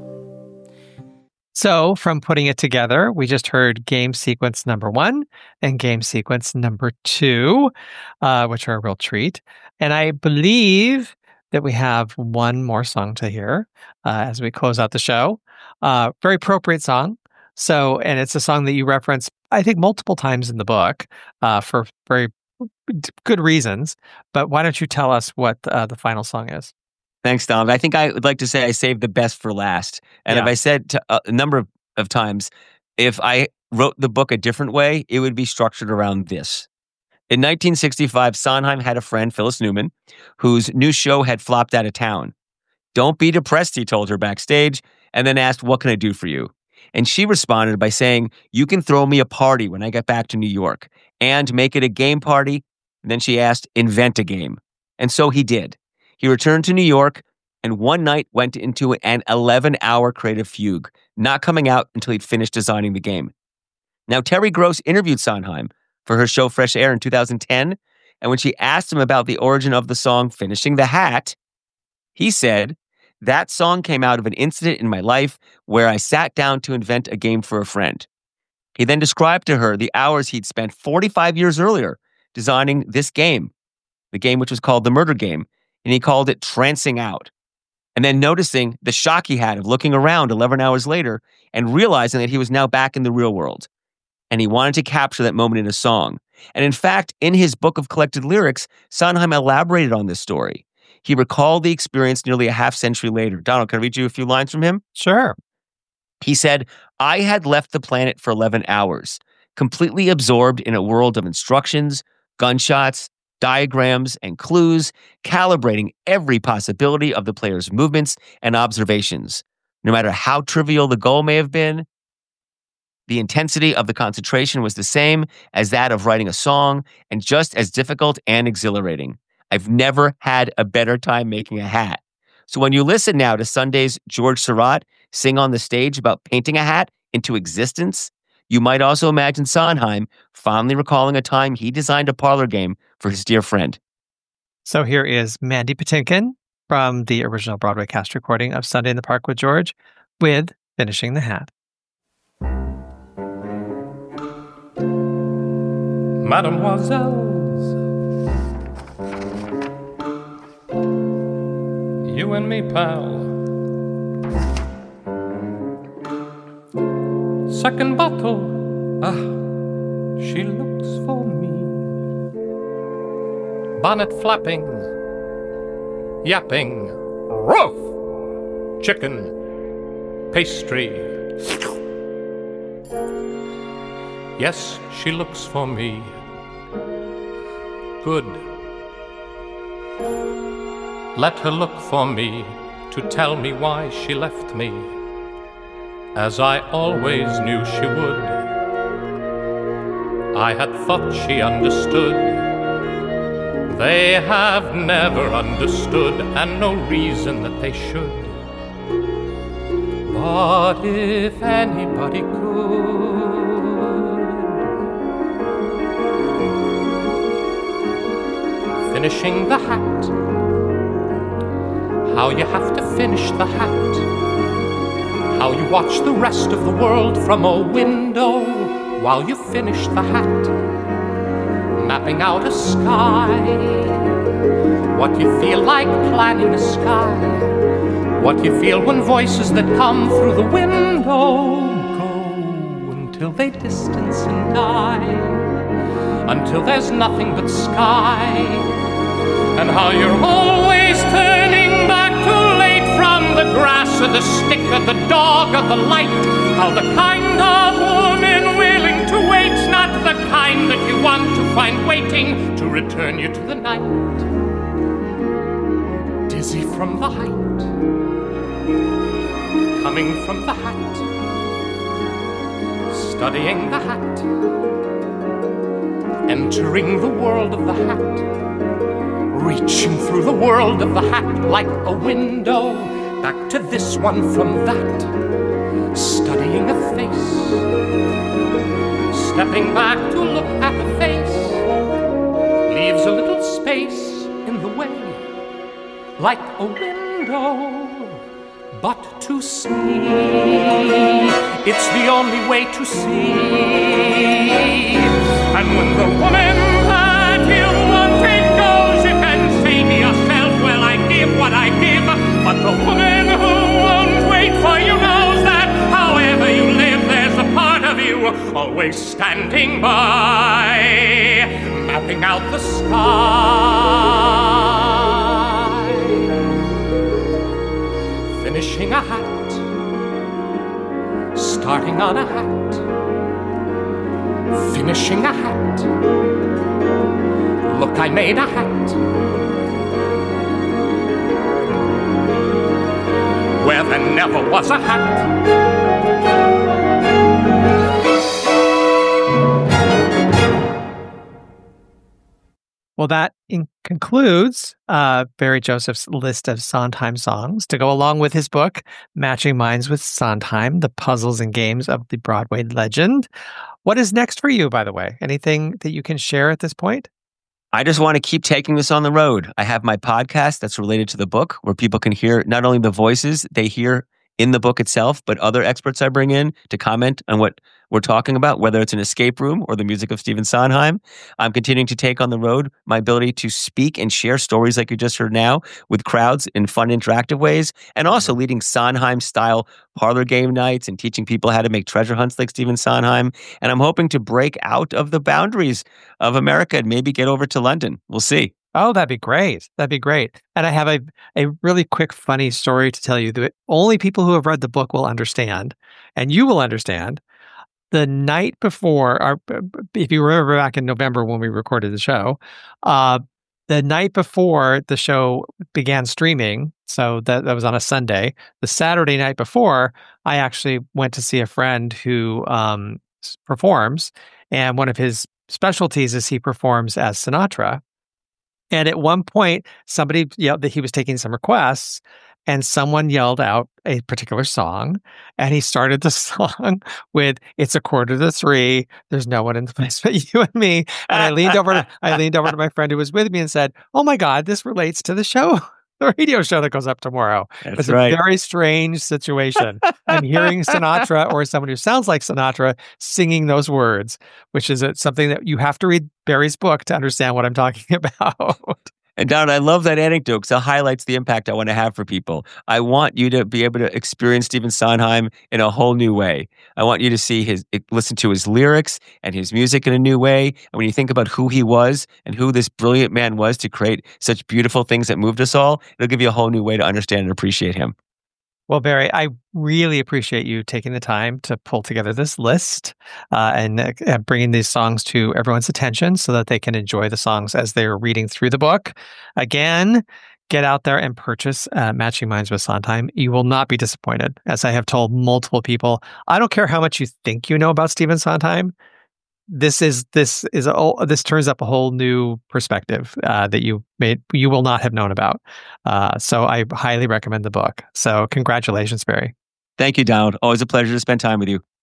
So, from putting it together, we just heard game sequence number 1 and game sequence number 2, which are a real treat. And I believe that we have one more song to hear as we close out the show. Very appropriate song. So, and it's a song that you reference, I think, multiple times in the book for very good reasons. But why don't you tell us what the final song is? Thanks, Dom. I think I would like to say I saved the best for last. And if I said to, a number of times, if I wrote the book a different way, it would be structured around this. In 1965, Sondheim had a friend, Phyllis Newman, whose new show had flopped out of town. "Don't be depressed," he told her backstage, and then asked, "What can I do for you?" And she responded by saying, "You can throw me a party when I get back to New York and make it a game party." And then she asked, "Invent a game." And so he did. He returned to New York and one night went into an 11-hour creative fugue, not coming out until he'd finished designing the game. Now, Terry Gross interviewed Sondheim for her show Fresh Air in 2010. And when she asked him about the origin of the song Finishing the Hat, he said, "That song came out of an incident in my life where I sat down to invent a game for a friend." He then described to her the hours he'd spent 45 years earlier designing this game, the game which was called The Murder Game, and he called it Trancing Out. And then noticing the shock he had of looking around 11 hours later and realizing that he was now back in the real world. And he wanted to capture that moment in a song. And in fact, in his book of collected lyrics, Sondheim elaborated on this story. He recalled the experience nearly a half century later. Donald, can I read you a few lines from him? Sure. He said, "I had left the planet for 11 hours, completely absorbed in a world of instructions, gunshots, diagrams, and clues, calibrating every possibility of the player's movements and observations. No matter how trivial the goal may have been, the intensity of the concentration was the same as that of writing a song and just as difficult and exhilarating. I've never had a better time making a hat." So when you listen now to Sunday's George Surratt sing on the stage about painting a hat into existence, you might also imagine Sondheim fondly recalling a time he designed a parlor game for his dear friend. So here is Mandy Patinkin from the original Broadway cast recording of Sunday in the Park with George with Finishing the Hat. Mademoiselles, you and me, pal. Second bottle, she looks for me. Bonnet flapping, yapping, roof, chicken, pastry. Yes, she looks for me. Good. Let her look for me to tell me why she left me, as I always knew she would. I had thought she understood. They have never understood, and no reason that they should. But if anybody could, finishing the hat, how you have to finish the hat, how you watch the rest of the world from a window while you finish the hat, mapping out a sky, what you feel like planning a sky, what you feel when voices that come through the window go until they distance and die, until there's nothing but sky, and how you're always turning back too late from the grass or the stick or the dog or the light, how the kind of woman willing to wait's not the kind that you want to find waiting to return you to the night. Dizzy from the height, coming from the hat, studying the hat, entering the world of the hat, reaching through the world of the hat like a window, back to this one from that, studying a face, stepping back to look at the face, leaves a little space in the way, like a window, but to see, it's the only way to see. And when the woman that you wanted goes, you can say to yourself, well, I give what I give, but the woman who won't wait for you knows that however you live, there's a part of you always standing by, mapping out the sky, finishing a hat, starting on a hat, finishing a hat. Look, I made a hat where there never was a hat. Well, that concludes Barry Joseph's list of Sondheim songs to go along with his book, Matching Minds with Sondheim, The Puzzles and Games of the Broadway Legend. What is next for you, by the way? Anything that you can share at this point? I just want to keep taking this on the road. I have my podcast that's related to the book where people can hear not only the voices they hear in the book itself, but other experts I bring in to comment on what we're talking about, whether it's an escape room or the music of Stephen Sondheim. I'm continuing to take on the road my ability to speak and share stories like you just heard now with crowds in fun, interactive ways, and also leading Sondheim-style parlor game nights and teaching people how to make treasure hunts like Stephen Sondheim. And I'm hoping to break out of the boundaries of America and maybe get over to London. We'll see. Oh, that'd be great. That'd be great. And I have a really quick, funny story to tell you that only people who have read the book will understand, and you will understand. The night before, if you remember back in November when we recorded the show, the night before the show began streaming, so that was on a Sunday, the Saturday night before, I actually went to see a friend who performs, and one of his specialties is he performs as Sinatra. And at one point, somebody yelled that he was taking some requests, and someone yelled out a particular song, and he started the song with "It's 2:45. There's no one in the place but you and me." And I leaned over to my friend who was with me and said, "Oh my God, this relates to the show." The radio show that goes up tomorrow. It's right. a very strange situation. I'm hearing Sinatra or someone who sounds like Sinatra singing those words, which is something that you have to read Barry's book to understand what I'm talking about. And Don, I love that anecdote because it highlights the impact I want to have for people. I want you to be able to experience Stephen Sondheim in a whole new way. I want you to listen to his lyrics and his music in a new way. And when you think about who he was and who this brilliant man was to create such beautiful things that moved us all, it'll give you a whole new way to understand and appreciate him. Well, Barry, I really appreciate you taking the time to pull together this list and bringing these songs to everyone's attention so that they can enjoy the songs as they're reading through the book. Again, get out there and purchase Matching Minds with Sondheim. You will not be disappointed. As I have told multiple people, I don't care how much you think you know about Stephen Sondheim. This turns up a whole new perspective that you will not have known about. So I highly recommend the book. So congratulations, Barry. Thank you, Donald. Always a pleasure to spend time with you.